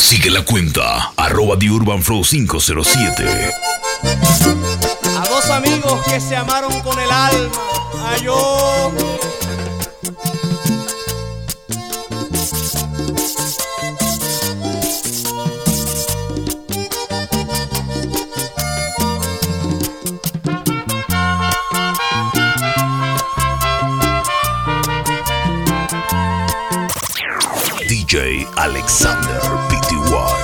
Sigue la cuenta, @TheUrbanFlow507. A dos amigos que se amaron con el alma, a yo. DJ Alexander Pty.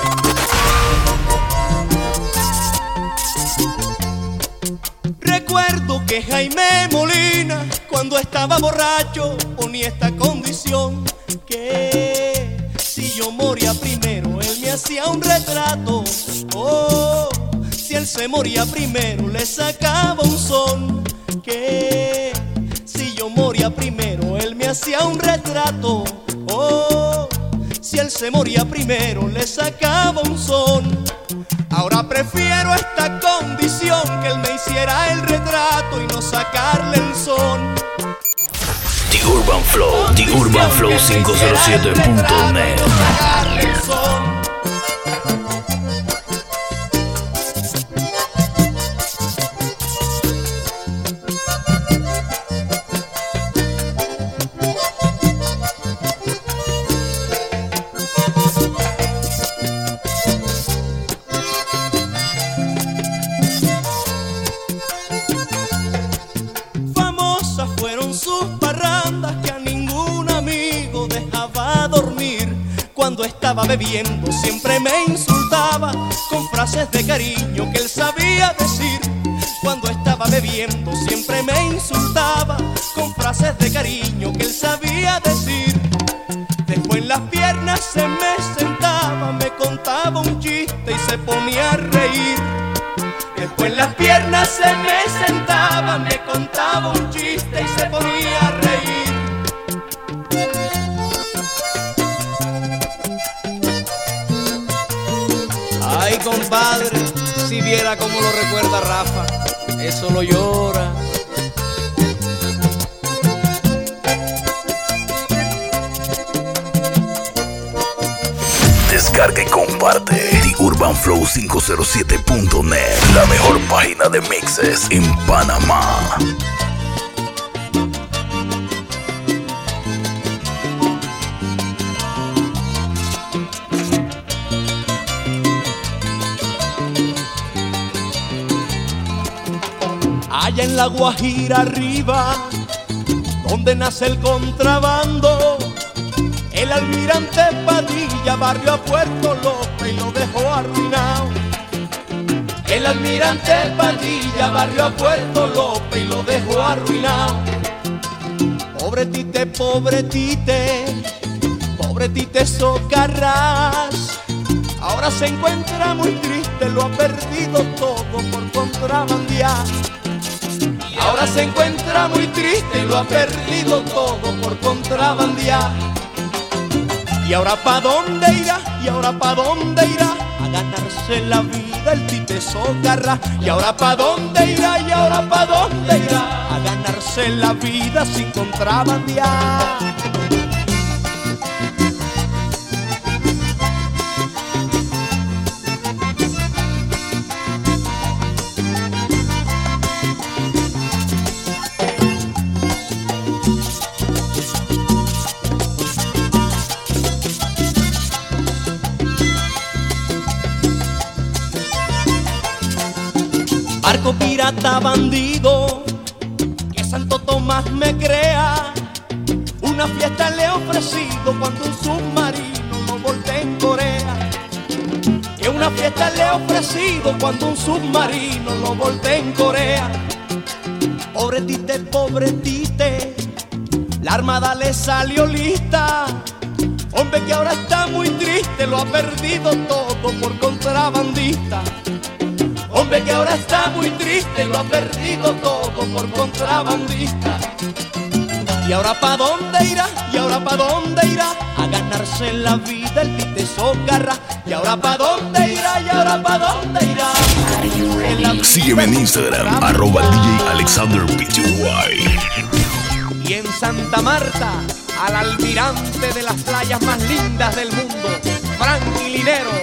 Recuerdo que Jaime Molina, cuando estaba borracho, ponía esta condición: que si yo moría primero, él me hacía un retrato. Oh, si él se moría primero, le sacaba un son. Que si yo moría primero, él me hacía un retrato. Oh, si él se moría primero, le sacaba un son. Ahora prefiero esta condición, que él me hiciera el retrato y no sacarle el son. The Urban Flow, TheUrbanFlow507.net. Cuando estaba bebiendo siempre me insultaba con frases de cariño que él sabía decir. Cuando estaba bebiendo siempre me insultaba con frases de cariño que él sabía decir. Después en las piernas se me sentaba, me contaba un chiste y se ponía a reír. Después en las piernas se me sentaba, me contaba un chiste y se ponía a reír. Ay, compadre, si viera cómo lo recuerda Rafa, eso lo llora. Descarga y comparte TheUrbanFlow507.net, la mejor página de mixes en Panamá. Allá en la Guajira arriba, donde nace el contrabando, el almirante Padilla barrió a Puerto López y lo dejó arruinado. El almirante Padilla barrió a Puerto López y lo dejó arruinado. Pobre Tite, pobre Tite, pobre Tite Socarrás, ahora se encuentra muy triste, lo ha perdido todo por contrabandear. Ahora se encuentra muy triste, lo ha perdido todo por contrabandear. ¿Y ahora pa' dónde irá? ¿Y ahora pa' dónde irá? A ganarse la vida el Tite Socarrás. ¿Y ahora pa' dónde irá? ¿Y ahora pa' dónde irá? A ganarse la vida sin contrabandear. Barco pirata bandido, que Santo Tomás me crea. Una fiesta le he ofrecido cuando un submarino lo voltea en Corea. Que una fiesta le he ofrecido cuando un submarino lo voltea en Corea. Pobre Tite, la armada le salió lista. Hombre que ahora está muy triste, lo ha perdido todo por contrabandista. Hombre que ahora está muy triste, lo ha perdido todo por contrabandista. ¿Y ahora pa' dónde irá? ¿Y ahora pa' dónde irá? A ganarse la vida el Tite Socarrás. ¿Y ahora pa' dónde irá? ¿Y ahora pa' dónde irá? Sígueme en Instagram, @DJ Alexander Pty. Y en Santa Marta, al almirante de las playas más lindas del mundo, Frankie Linero.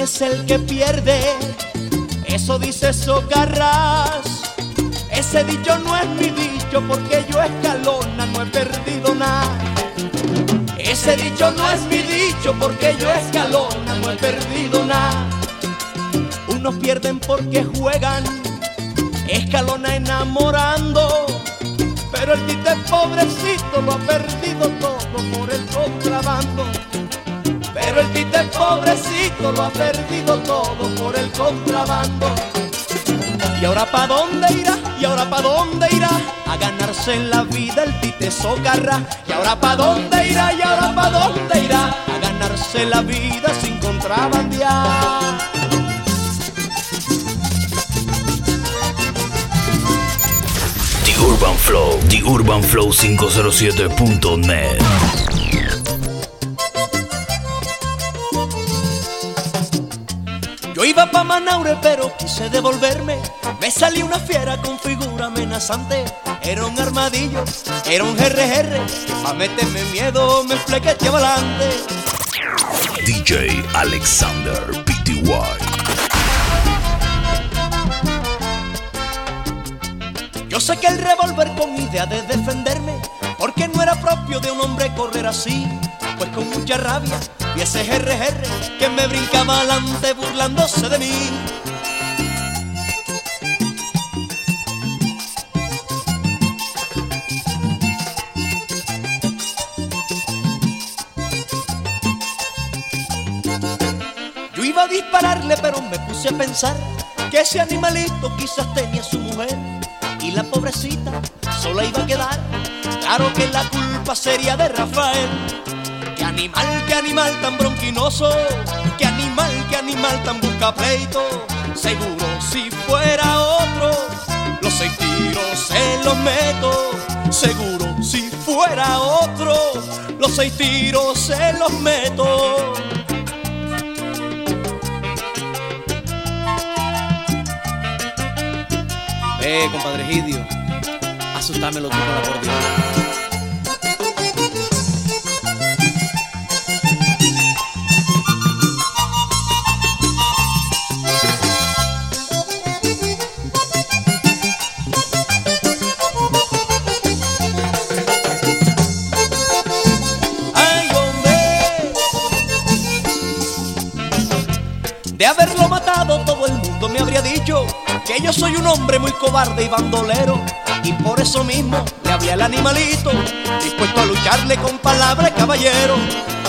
es el que pierde, eso dice Socarrás. Ese dicho no es mi dicho porque yo Escalona no he perdido nada. Ese dicho no es mi dicho porque yo Escalona no he perdido nada. Unos pierden porque juegan, Escalona enamorando, pero el tite pobrecito lo ha perdido todo por el contrabando. Pero el tite pobrecito lo ha perdido todo por el contrabando. ¿Y ahora pa' dónde irá? ¿Y ahora pa' dónde irá? A ganarse en la vida el tite Socarrás. ¿Y ahora pa' dónde irá? ¿Y ahora pa' dónde irá? A ganarse la vida sin contrabandear. The Urban Flow 507.net. Yo iba pa' Manaure pero quise devolverme. Me salió una fiera con figura amenazante. Era un armadillo, era un GRR. Pa' meterme miedo me flequeteaba adelante. DJ Alexander Pty. Yo saqué el revólver con idea de defenderme, porque no era propio de un hombre correr así. Pues con mucha rabia vi ese GRR que me brincaba adelante burlándose de mí. Yo iba a dispararle pero me puse a pensar que ese animalito quizás tenía su mujer y la pobrecita sola iba a quedar. Claro que la culpa sería de Rafael. Qué animal tan bronquinoso. Qué animal tan busca pleito. Seguro si fuera otro, los 6 tiros se los meto. Seguro si fuera otro, los 6 tiros se los meto. Compadre Gidio, asustámelo tú con la acordeón. Ay, hombre, de haberlo matado todo el mundo me habría dicho que yo soy un hombre muy cobarde y bandolero, y por eso mismo le hablé al animalito, dispuesto a lucharle con palabras caballero.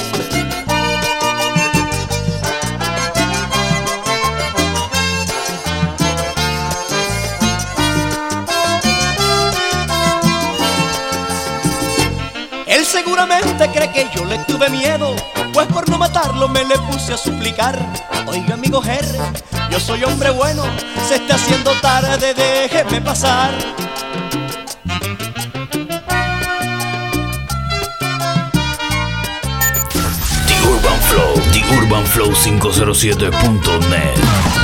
Él seguramente cree que yo le tuve miedo, pues por no matarlo me le puse a suplicar. Oiga, amigo Jerry, yo soy hombre bueno, se está haciendo tarde, déjeme pasar. The Urban Flow 507.net.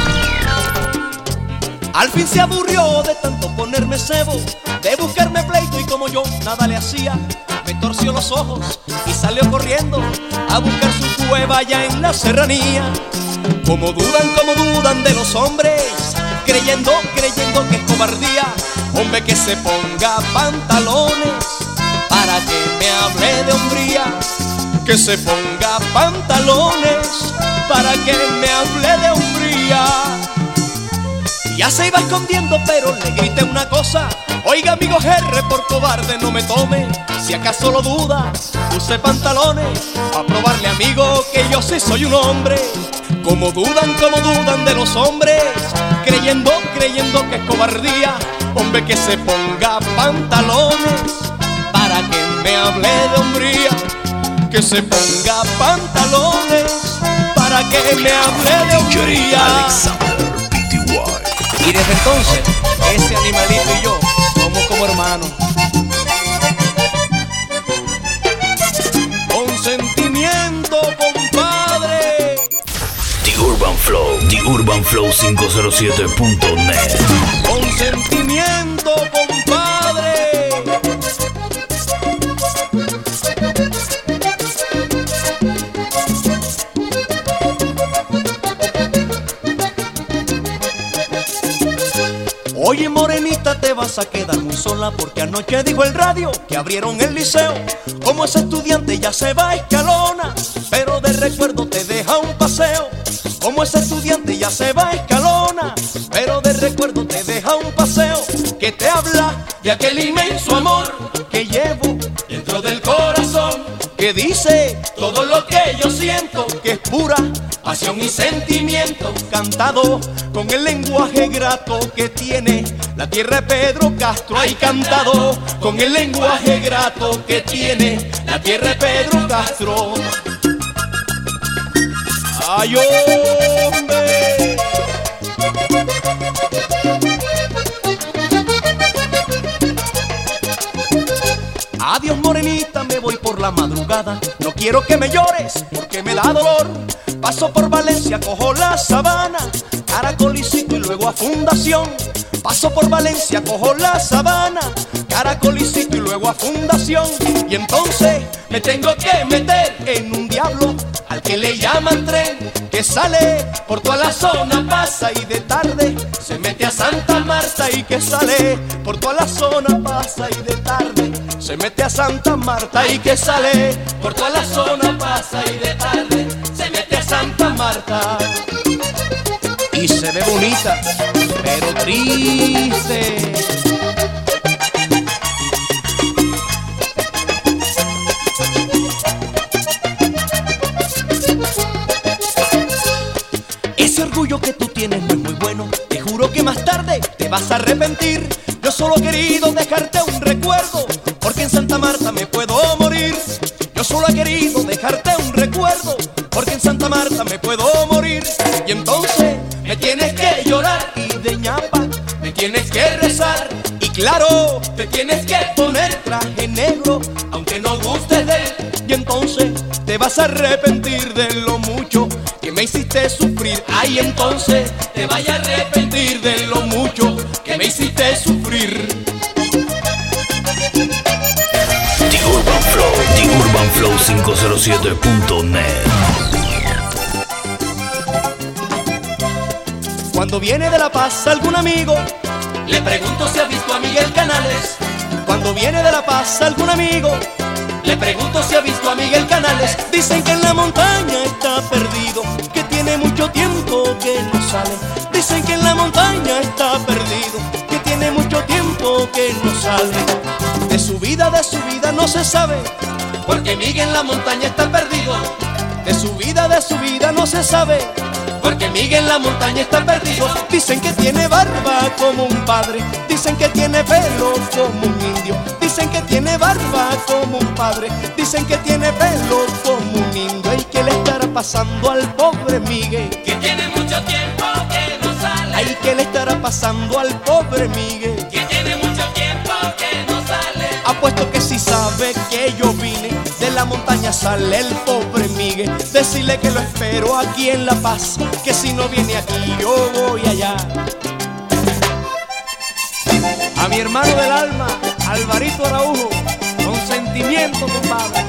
Al fin se aburrió de tanto ponerme cebo, de buscarme pleito, y como yo nada le hacía, me torció los ojos y salió corriendo a buscar su cueva allá en la serranía. Como dudan de los hombres, creyendo que es cobardía. Hombre, que se ponga pantalones para que me hable de hombría. Que se ponga pantalones para que me hable de hombría. Ya se iba escondiendo pero le grité una cosa: oiga, amigo Jerry, por cobarde no me tome. Si acaso lo duda, use pantalones a probarle, amigo, que yo sí soy un hombre. Como dudan de los hombres, creyendo que es cobardía. Hombre, que se ponga pantalones para que me hable de hombría. Que se ponga pantalones para que me hable de hombría. Alexander Pty. Y desde entonces, ese animalito y yo somos como hermanos. Con sentimiento, compadre. The Urban Flow 507.net. Con sentimiento, compadre. Oye, morenita, te vas a quedar muy sola porque anoche dijo el radio que abrieron el liceo. Como ese estudiante ya se va a Escalona, pero de recuerdo te deja un paseo. Como ese estudiante ya se va a Escalona, pero de recuerdo te deja un paseo. Que te habla de aquel inmenso amor que llevo dentro del corazón, que dice todo lo que yo siento, que es pura pasión y sentimiento, cantado con el lenguaje grato que tiene la tierra de Pedro Castro. Ay, cantado con el lenguaje grato que tiene la tierra de Pedro Castro. ¡Ay, hombre! Adiós, morenita, me voy por la madrugada. No quiero que me llores porque me da dolor. Paso por Valencia, cojo la Sabana, Caracolicito y luego a Fundación. Paso por Valencia, cojo la Sabana, Caracolicito y luego a Fundación. Y entonces me tengo que meter en un diablo al que le llaman tren, que sale por toda la zona, pasa y de tarde se mete a Santa Marta. Y que sale por toda la zona, pasa y de tarde se mete a Santa Marta. Y que sale por toda la zona, pasa y de tarde se mete a Santa Marta. Y se ve bonita, pero triste. Ese orgullo que tú tienes no es muy bueno, te juro que más tarde te vas a arrepentir. Yo solo he querido dejarte un recuerdo, porque en Santa Marta me puedo morir. Yo solo he querido dejarte un recuerdo, porque en Santa Marta me puedo morir. Y entonces me tienes que llorar y de ñapa me tienes que rezar. Y claro, te tienes que poner traje negro, aunque no gustes de él. Y entonces te vas a arrepentir de lo mucho que me hiciste sufrir. Ay, entonces te vas a arrepentir de lo mucho que me hiciste sufrir. TheUrbanFlow507.net. Cuando viene de La Paz algún amigo, le pregunto si ha visto a Miguel Canales. Cuando viene de La Paz algún amigo, le pregunto si ha visto a Miguel Canales. Dicen que en la montaña está perdido, que tiene mucho tiempo que no sale. Dicen que en la montaña está perdido, que tiene mucho tiempo que no sale. De su vida no se sabe, porque Miguel en la montaña está perdido. De su vida no se sabe, porque Miguel en la montaña está perdido. Dicen que tiene barba como un padre, dicen que tiene pelo como un indio. Dicen que tiene barba como un padre, dicen que tiene pelo como un indio. ¿Y qué le estará pasando al pobre Miguel? Que tiene mucho tiempo que no sale. Ay, ¿qué le estará pasando al pobre Miguel? Que tiene mucho tiempo que no sale. Apuesto que si sabe que yo vine de la montaña, sale el pobre Miguel. Decirle que lo espero aquí en La Paz, que si no viene aquí yo voy allá. A mi hermano del alma, Alvarito Araujo, con sentimiento, compadre.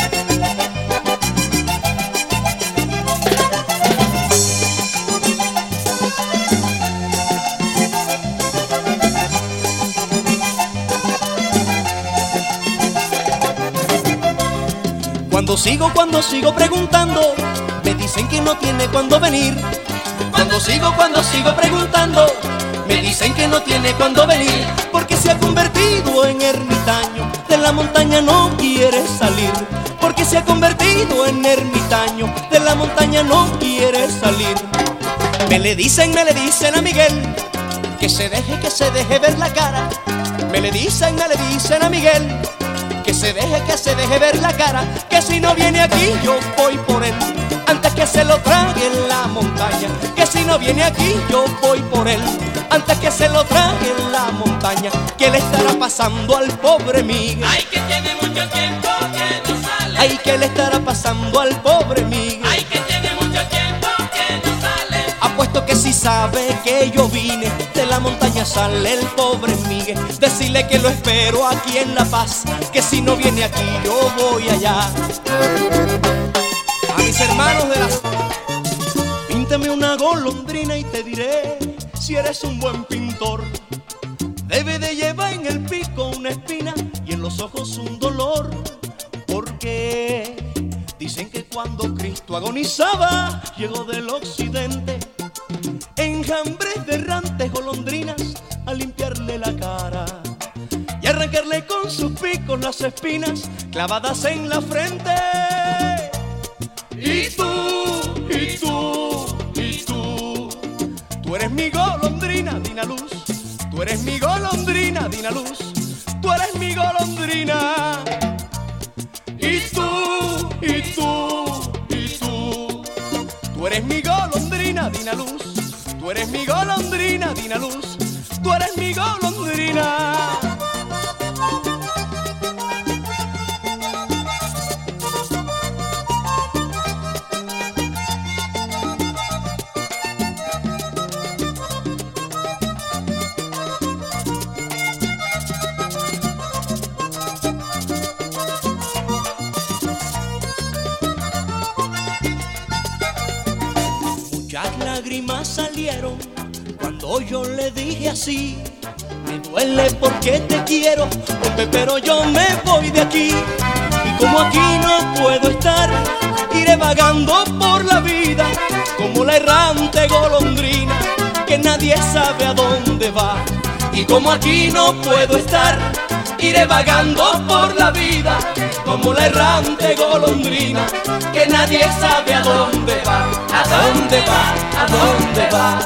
Cuando sigo preguntando, me dicen que no tiene cuándo venir. Cuando sigo preguntando, me dicen que no tiene cuándo venir, porque se ha convertido en ermitaño, de la montaña no quiere salir. Porque se ha convertido en ermitaño, de la montaña no quiere salir. Me le dicen a Miguel que se deje ver la cara. Me le dicen a Miguel que se deje ver la cara, que si no viene aquí yo voy por él, antes que se lo trague en la montaña. Que si no viene aquí yo voy por él, antes que se lo trague en la montaña. ¿Qué le estará pasando al pobre Miguel? Ay, que tiene mucho tiempo que no sale. Ay, ¿qué le estará pasando al pobre Miguel? Ay, que tiene mucho tiempo que no sale. Apuesto que si sabe que yo vine de la montaña, sale el pobre Miguel. Decirle que lo espero aquí en La Paz, que si no viene aquí yo voy allá. A mis hermanos de las... Píntame una golondrina y te diré si eres un buen pintor. debe de llevar en el pico una espina y en los ojos un dolor, porque dicen que cuando Cristo agonizaba llegó del occidente enjambres de errantes golondrinas a limpiarle la cara y arrancarle con sus picos las espinas clavadas en la frente. Y tú, y tú, y tú eres mi golondrina, Dina Luz. Tú eres mi golondrina, Dina Luz. Tú eres mi golondrina. Y tú, y tú, y tú. Tú eres mi golondrina, Dina Luz. Tú eres mi golondrina, Dina Luz. Tú eres mi golondrina. Muchas lágrimas salieron cuando yo le dije así: me duele porque te quiero, hombre, pero yo me voy de aquí. Y como aquí no puedo estar, iré vagando por la vida como la errante golondrina que nadie sabe a dónde va. Y como aquí no puedo estar, iré vagando por la vida como la errante golondrina que nadie sabe a dónde va, a dónde va, a dónde va.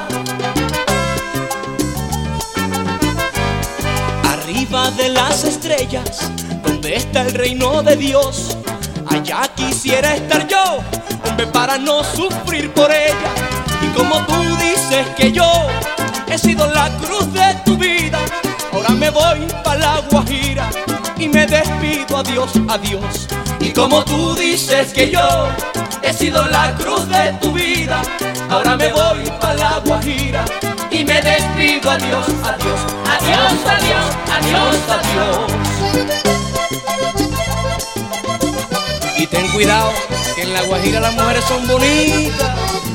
Arriba de las estrellas, donde está el reino de Dios, allá quisiera estar yo, hombre, para no sufrir por ella. Y como tú dices que yo he sido la cruz de tu vida, ahora me voy pa' la Guajira y me despido, adiós, adiós. Y como tú dices que yo he sido la cruz de tu vida, ahora me voy pa' la Guajira y me despido, adiós, adiós, adiós, adiós, adiós, adiós. Y ten cuidado, que en la Guajira las mujeres son bonitas.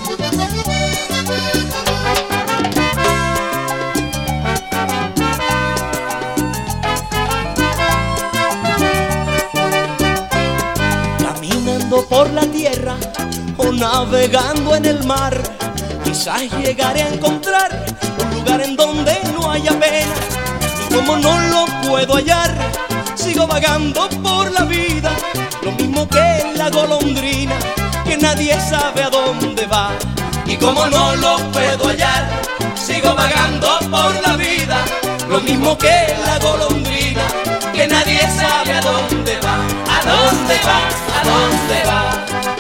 Por la tierra o navegando en el mar, quizás llegaré a encontrar un lugar en donde no haya pena. Y como no lo puedo hallar, sigo vagando por la vida, lo mismo que la golondrina, que nadie sabe a dónde va. Y como no lo puedo hallar, sigo vagando por la vida, lo mismo que la golondrina, que nadie sabe a dónde va, a dónde va, a dónde va.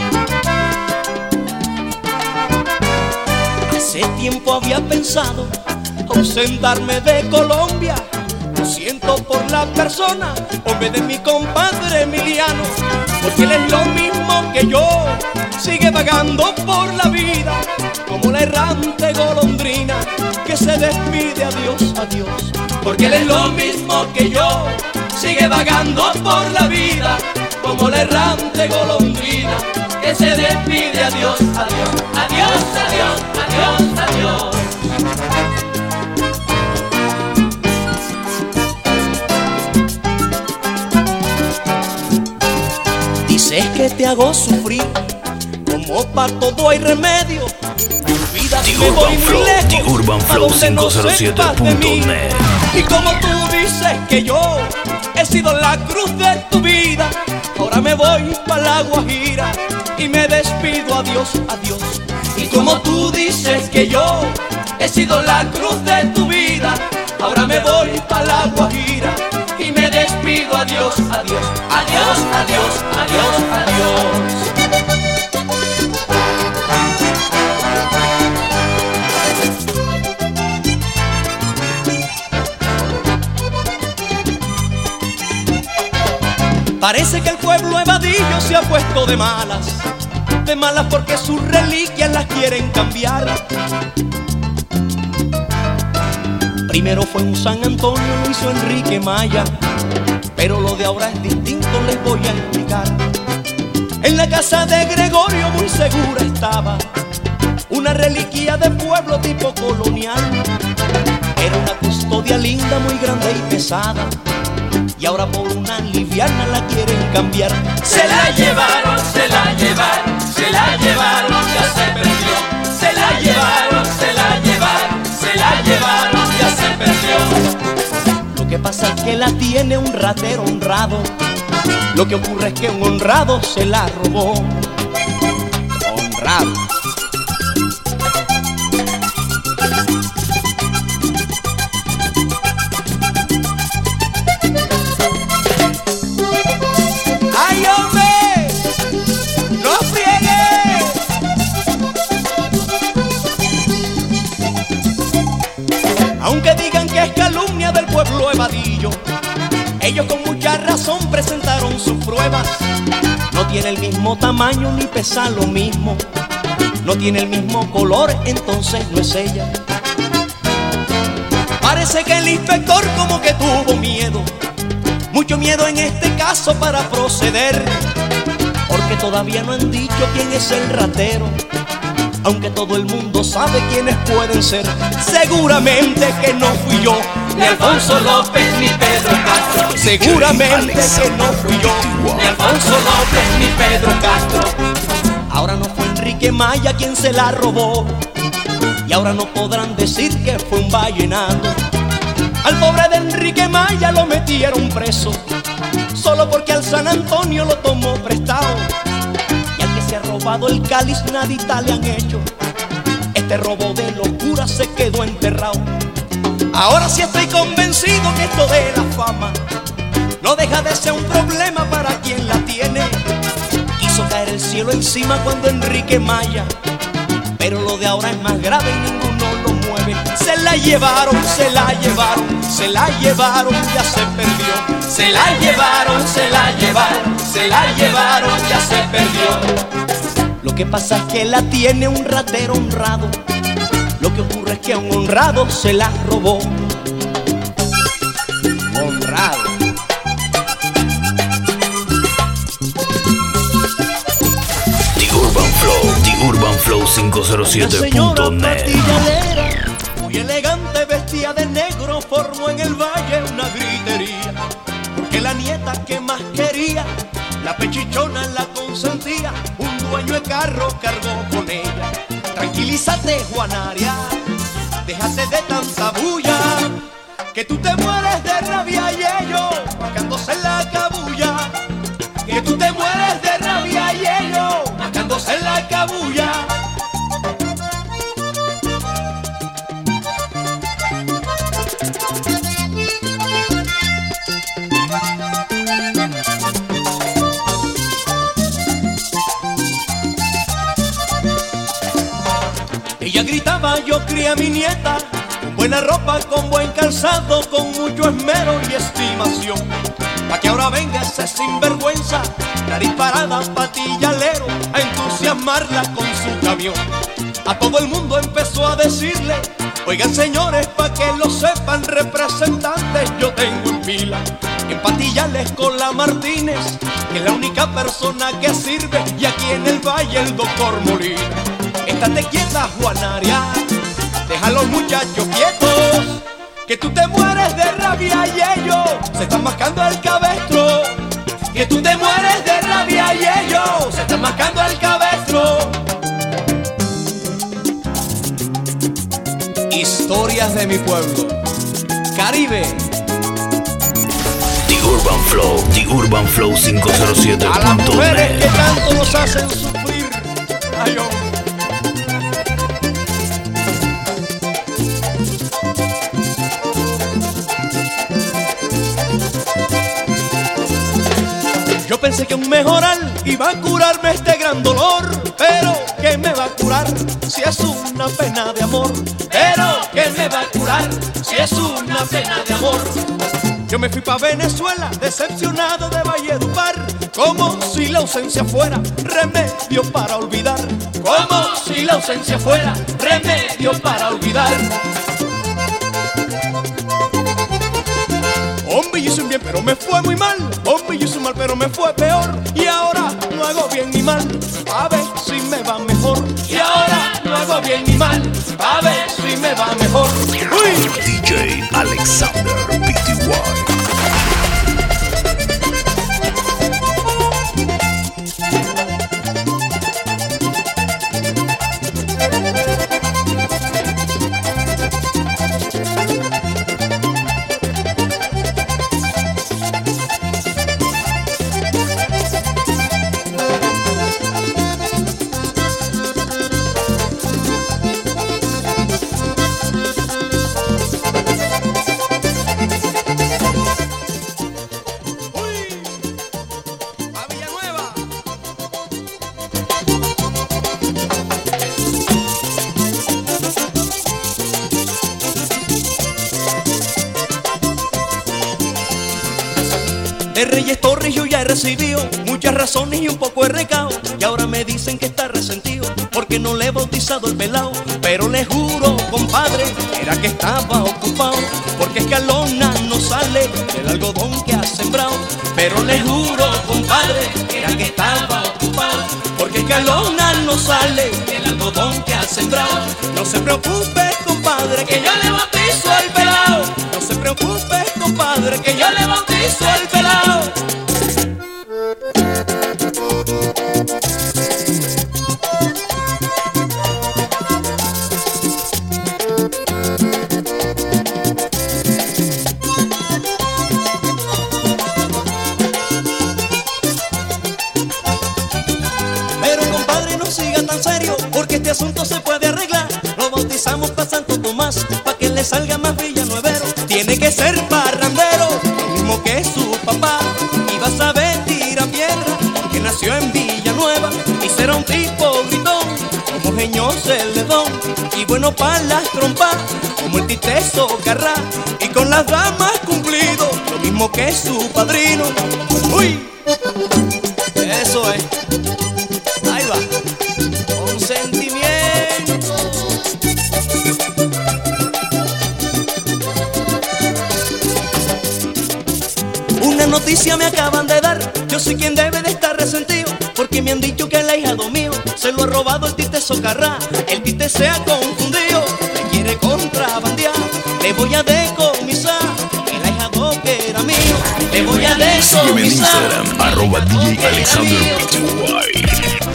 Hace tiempo había pensado ausentarme de Colombia. Lo siento por la persona, hombre, de mi compadre Emiliano, porque él es lo mismo que yo, sigue vagando por la vida como la errante golondrina que se despide, adiós, adiós. Porque él es lo mismo que yo, sigue vagando por la vida como la errante golondrina que se despide, adiós, adiós, adiós, adiós, adiós, adiós. Dices que te hago sufrir, como para todo hay remedio. Me voy muy lejos, a donde no sepas de mí. Y como tú dices que yo he sido la cruz de tu vida, ahora me voy pa' la Guajira y me despido, adiós, adiós. Y como tú dices que yo he sido la cruz de tu vida, ahora me voy pa' la Guajira y me despido, adiós, adiós, adiós, adiós, adiós, adiós. Parece que el pueblo evadillo se ha puesto de malas porque sus reliquias las quieren cambiar. Primero fue un San Antonio, lo hizo Enrique Maya, pero lo de ahora es distinto, les voy a explicar. En la casa de Gregorio muy segura estaba una reliquia de pueblo tipo colonial. Era una custodia linda, muy grande y pesada, y ahora por una liviana la quieren cambiar. Se la llevaron, se la llevaron, se la llevaron, ya se perdió. Se la llevaron, se la llevaron, se la llevaron, ya se perdió. Lo que pasa es que la tiene un ratero honrado. Lo que ocurre es que un honrado se la robó. Honrado. ¡Ay, hombre! ¡No friegue! Aunque digan que es calumnia del pueblo evadillo, ellos con mucha razón presentaron sus pruebas. No tiene el mismo tamaño ni pesa lo mismo, no tiene el mismo color, entonces no es ella. Parece que el inspector como que tuvo miedo, mucho miedo en este caso para proceder, porque todavía no han dicho quién es el ratero, aunque todo el mundo sabe quiénes pueden ser. Seguramente que no fui yo, Ni Alfonso López ni Pedro Castro. seguramente que no fui yo. Ni Alfonso López ni Pedro Castro. Ahora no fue Enrique Maya quien se la robó, y ahora no podrán decir que fue un vallenato. Al pobre de Enrique Maya lo metieron preso, solo porque al San Antonio lo tomó prestado. Y al que se ha robado el cáliz nadita le han hecho. Este robo de locura se quedó enterrado. Ahora sí estoy convencido que esto de la fama no deja de ser un problema para quien la tiene. Quiso caer el cielo encima cuando Enrique Maya, pero lo de ahora es más grave y ninguno lo mueve. Se la llevaron, se la llevaron, se la llevaron, ya se perdió. Se la llevaron, se la llevaron, se la llevaron, ya se perdió. Lo que pasa es que la tiene un ratero honrado. Lo que ocurre es que a un honrado se la robó. Honrado. The Urban Flow Una señora 507.net. patillalera, muy elegante, vestida de negro, formó en el valle una gritería, porque la nieta que más quería, la pechichona la consentía, un dueño de carro cargó con ella. Tranquilízate, Juanaria, déjate de tanta bulla, que tú te mueres de rabia y ellos marcándose en la cabulla. Que tú te mueres de rabia y ellos marcándose en la cabulla. Ella gritaba: yo crié a mi nieta con buena ropa, con buen calzado, con mucho esmero y estimación, pa' que ahora venga ese sinvergüenza, nariz parada, patillalero, a entusiasmarla con su camión. A todo el mundo empezó a decirle: oigan señores, pa' que lo sepan representantes, yo tengo en pila en Patillales con la Martínez, que es la única persona que sirve, y aquí en el valle el doctor Molina. Estate quieta, Juanaria, deja a los muchachos quietos, que tú te mueres de rabia y ellos se están mascando el cabestro. Que tú te mueres de rabia y ellos se están mascando el cabestro. Historias de mi pueblo, Caribe. The Urban Flow A las mujeres que 507.net. tanto nos hacen sufrir. Ay, hombre. Yo pensé que un mejoral iba a curarme este gran dolor, pero ¿qué me va a curar si es una pena de amor? Pero ¿qué me va a curar si es una pena de amor? Yo me fui pa' Venezuela, decepcionado de Valledupar, como si la ausencia fuera remedio para olvidar. Como si la ausencia fuera remedio para olvidar. Hombre, yo hice un bien, pero me fue muy mal. Hombre, yo hice un mal, pero me fue peor. Y ahora no hago bien ni mal, a ver si me va mejor. Y ahora no hago bien ni mal, a ver si me va mejor. ¡Uy! DJ Alexander Pty. De Reyes Torres yo ya he recibido muchas razones y un poco de recao, y ahora me dicen que está resentido porque no le he bautizado el pelao. Pero le juro, compadre, era que estaba ocupado, porque Escalona no sale del algodón que ha sembrado. Pero le juro, compadre, era que estaba ocupado, porque Escalona no sale del algodón que ha sembrado. No se preocupe, compadre, que yo le bautizo el pelao. No se preocupe, compadre, que yo le bautizo el pelao. Pero compadre, no siga tan serio, porque este asunto se puede arreglar. Lo bautizamos pa' Santo Tomás, pa' que le salga más villanuevero. Tiene que ser parrandero, lo mismo que su papá. Y va a saber tirar piedra, porque nació en Villanueva. Y será un tipo gritón, como Jeño Celedón. Y bueno pa' las trompas, como el Titeso Carrá. Y con las damas cumplido, lo mismo que su padrino. ¡Uy! Eso es. Ahí va. Con sentimiento. Una noticia me acaban de dar, yo soy quien debe de estar resentido, porque me han dicho que el ahijado mío se lo ha robado el Tite Socarrá. El Tite se ha confundido, me quiere contrabandear. Le voy a decomisar el ahijado que era mío. Le voy a decomisar. Sígueme en Instagram, @DJ Alexander Pty.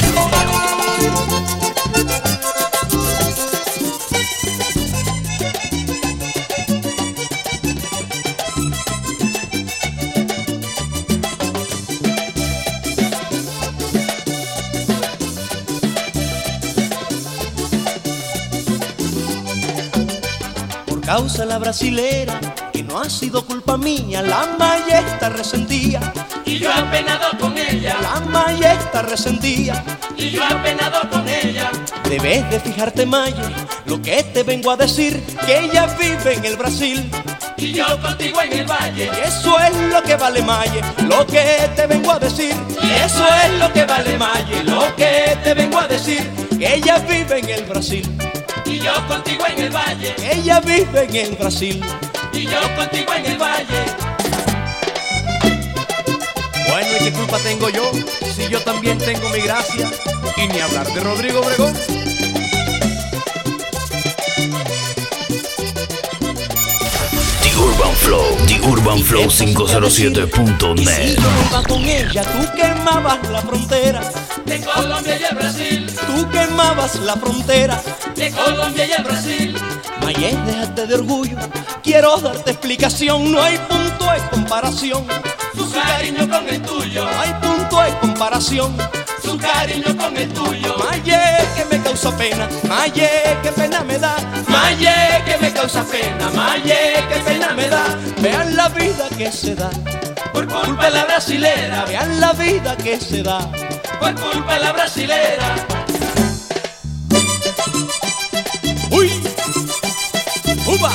Causa la brasilera, que no ha sido culpa mía, la Maya está resentida. Y yo apenado con ella, La Maya está resentida. y yo apenado con ella. Debes de fijarte, Maya, lo que te vengo a decir, que ella vive en el Brasil. Y yo contigo en el valle, Y eso es lo que vale, Maya, lo que te vengo a decir. y eso es lo que vale Maye, Lo que te vengo a decir, que ella vive en el Brasil. y yo contigo en el valle, Que ella vive en el Brasil. y yo contigo en el valle. Bueno, ¿y qué culpa tengo yo si yo también tengo mi gracia? Y ni hablar de Rodrigo Obregón. The Urban Flow 507.net. Si tú ibas con ella, tú quemabas la frontera. De Colombia y el Brasil, Tú quemabas la frontera. de Colombia y el Brasil. Mayé, déjate de orgullo, quiero darte explicación. No hay punto de comparación. Su cariño con el tuyo, No hay punto de comparación. su cariño con el tuyo. Mayé, que me causa pena. Mayé, qué pena me da. Maye, que me causa pena, Maye, que pena me da. Vean la vida que se da. Por culpa de la brasilera, Vean la vida que se da. por culpa de la brasilera. ¡Uy! ¡Uba!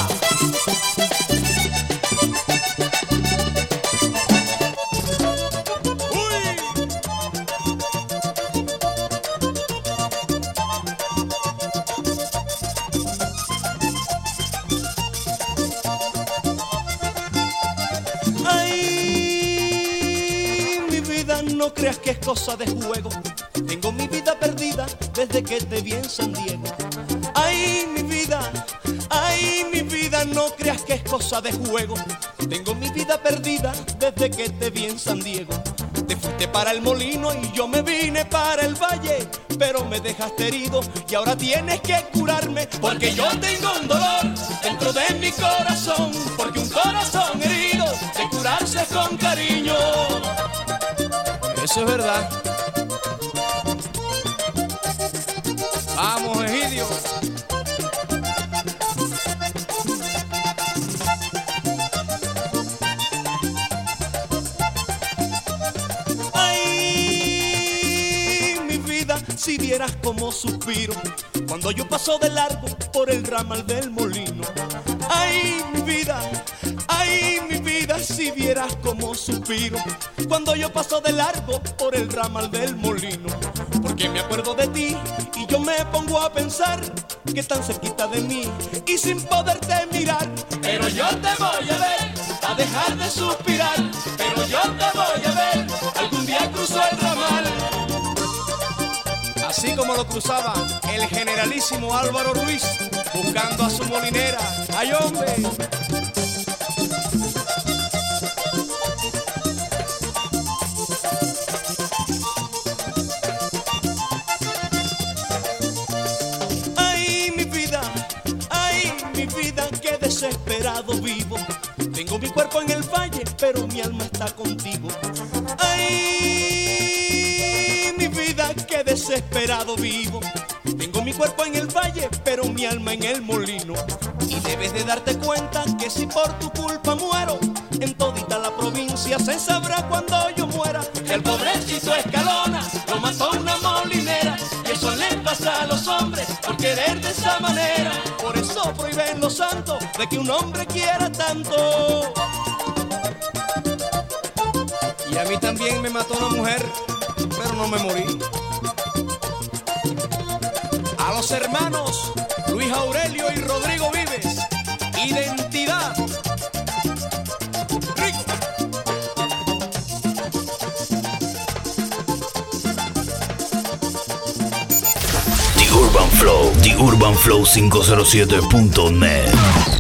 Ay, mi vida, no creas que es cosa de juego. Tengo mi vida perdida desde que te vi en San Diego. Ay, mi vida, no creas que es cosa de juego. Tengo mi vida perdida desde que te vi en San Diego. Te fuiste para el molino y yo me vine para el valle, pero me dejaste herido y ahora tienes que curarme, porque yo tengo un dolor dentro de mi corazón, porque un corazón herido de curarse con cariño. Eso es verdad. Vamos, Egidio. Si vieras cómo suspiro cuando yo paso de largo por el ramal del molino. Ay, mi vida, si vieras cómo suspiro cuando yo paso de largo por el ramal del molino. Porque me acuerdo de ti y yo me pongo a pensar que tan cerquita de mí y sin poderte mirar. Pero yo te voy a ver, a dejar de suspirar. Pero yo te voy a ver, algún día cruzo el ramal. Así como lo cruzaba el generalísimo Álvaro Ruiz buscando a su molinera. ¡Ay, hombre! ¡Ay, mi vida, qué desesperado vivo! Tengo mi cuerpo en el valle, pero mi alma está contigo. ¡Ay, mi vida, qué desesperado vivo! Tengo mi cuerpo en el valle, pero mi alma en el molino. Y debes de darte cuenta que si por tu culpa muero, en todita la provincia se sabrá cuando yo muera que el pobrecito Escalona lo mató una molinera. Y eso le pasa a los hombres por querer de esa manera. Por eso prohíben los santos de que un hombre quiera tanto. Y a mí también me mató una mujer, pero no me morí. A los hermanos Luis Aurelio y Rodrigo Vives, Identidad. Rico. The Urban Flow 507.net.